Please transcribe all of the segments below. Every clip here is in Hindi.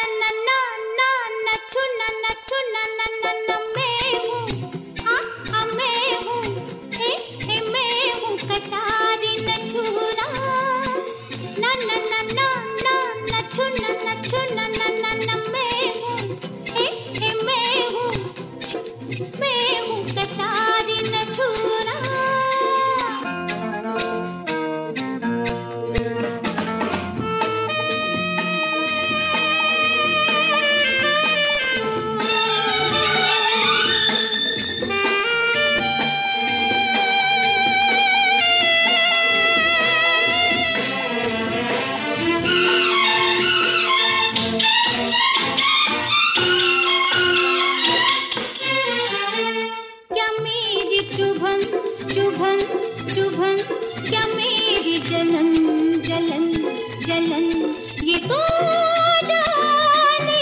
चुभन क्या मेरी जलन जलन जलन ये तो जाने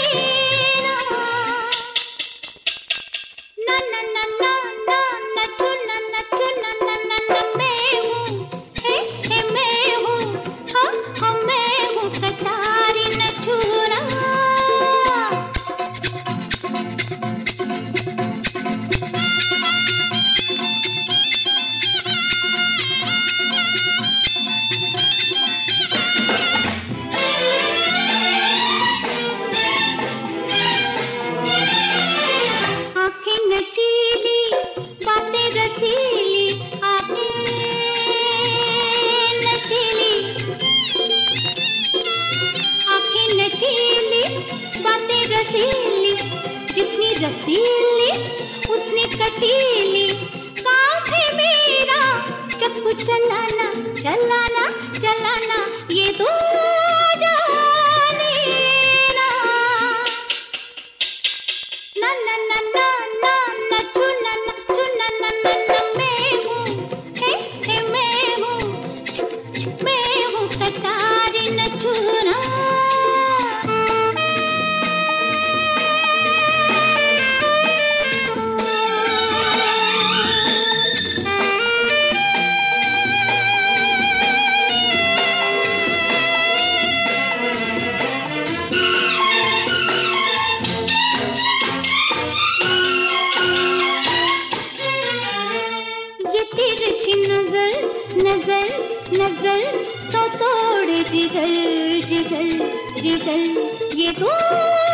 ना ना ना ना ना नचो ना नचो ना ना ना ना मैं हूँ हे मैं हूँ हाँ मैं हूँ कटारी नचूरा नशीली बातें रसीली आंखें नशीली आंखें नशीली बातें रसीली जितनी रसीली उतनी कटीली काम है मेरा चक्कू चलाना चलाना चलाना ये तो जाने ना ना ना ना तिरछी नजर नजर नजर तो तोड़ जिगर जिगर जिगर ये तो